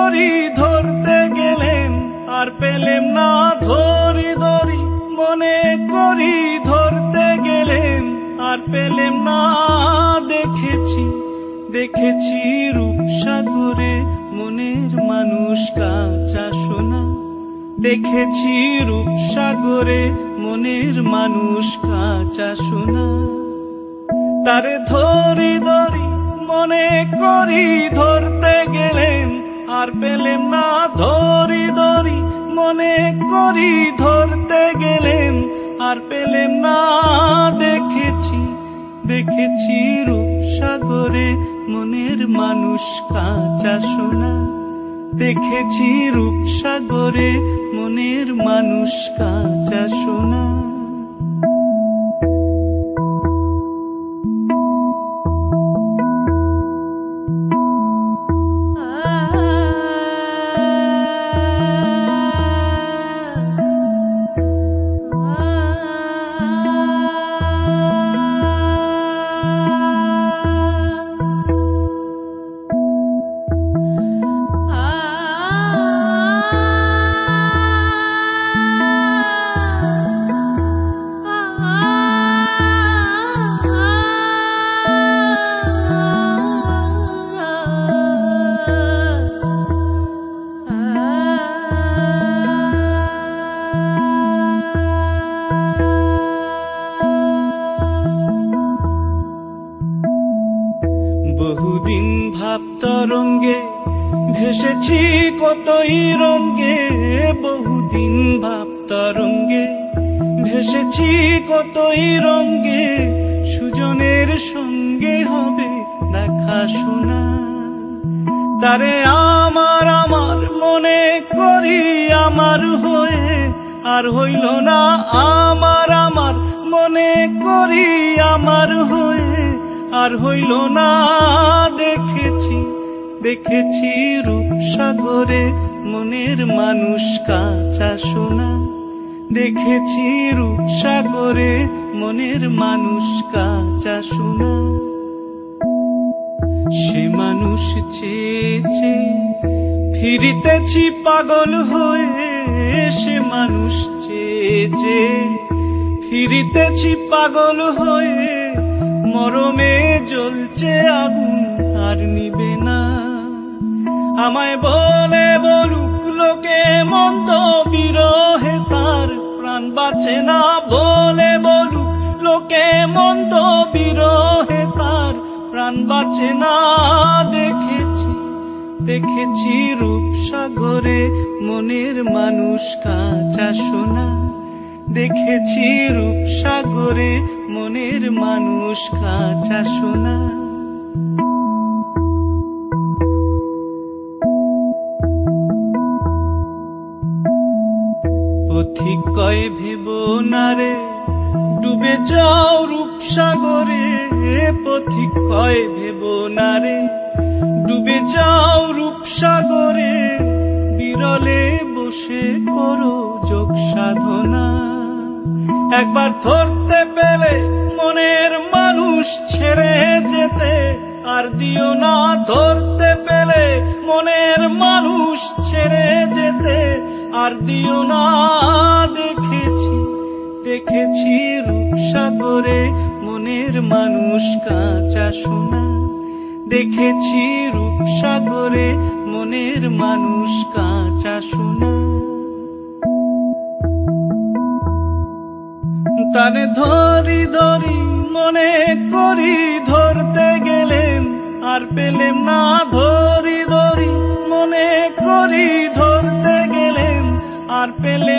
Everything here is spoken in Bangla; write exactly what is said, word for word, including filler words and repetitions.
করি ধরতে গেলেন আর পেলেম না, ধরি ধরি মনে করি ধরতে গেলেন আর পেলেম না। দেখেছি দেখেছি রূপসাগরে মনের মানুষ কাঁচা সোনা, দেখেছি রূপসাগরে মনের মানুষ কাঁচা সোনা। তারে ধরি ধরি মনে করি ধরতে গেলেন আর পেলেম না, ধরি ধরি মনে করি ধরতে গেলেন আর পেলেম না। দেখেছি দেখেছি রূপসাগরে মনের মানুষ কাঁচা সোনা, দেখেছি রূপসাগরে মনের মানুষ কাঁচা সোনা। বহুদিন ভাব তরঙ্গে ভেসেছি কতই রঙ্গে, বহুদিন ভাব তরঙ্গে ভেসেছি কতই রঙ্গে। সুজনের সঙ্গে হবে দেখা শোনা, তারে আমার আমার মনে করি আমার হয়ে আর হইল না। আমার আমার মনে করি আমার হয়ে আর হইল না। দেখেছি দেখেছি রূপসাগরে মনের মানুষ কাঁচা সোনা, দেখেছি রূপসাগরে মনের মানুষ কাঁচা সোনা। সে মানুষ চেয়ে চেয়ে ফিরিতেছি পাগল হয়ে, সে মানুষ চেয়ে চেয়ে ফিরিতেছি পাগল হয়ে। মরমে জ্বলছে আগুন আর নিবে না, আমায় বলে বলুক লোকে মন্দ বিরহে তার প্রাণ বাঁচে না। বলে বলুক লোকে মন্দ বিরহে তার প্রাণ বাঁচে না। দেখেছি দেখেছি রূপসাগরে মনের মানুষ কাঁচা সোনা, দেখেছি রূপসাগরে মনের মানুষ কাঁচা সোনা। পথিক কয় ভেব না রে ডুবে যাও রূপসাগরে, পথিক কয় ভেব না রে ডুবে যাও রূপসাগরে। বিরলে বসে করো যোগ সাধনা, একবার ধরতে পেলে মনের মানুষ ছেড়ে যেতে আর দিও না। ধরতে পেলে মনের মানুষ ছেড়ে যেতে আর দিও না। দেখেছি দেখেছি রূপসাগরে মনের মানুষ কাঁচা সোনা, দেখেছি রূপসাগরে মনের মানুষ কাঁচা সোনা। তারে ধরি ধরি মনে করি ধরতে গেলেন আর পেলেম না। ধরি ধরি মনে করি ধরতে গেলেন আর পেলেম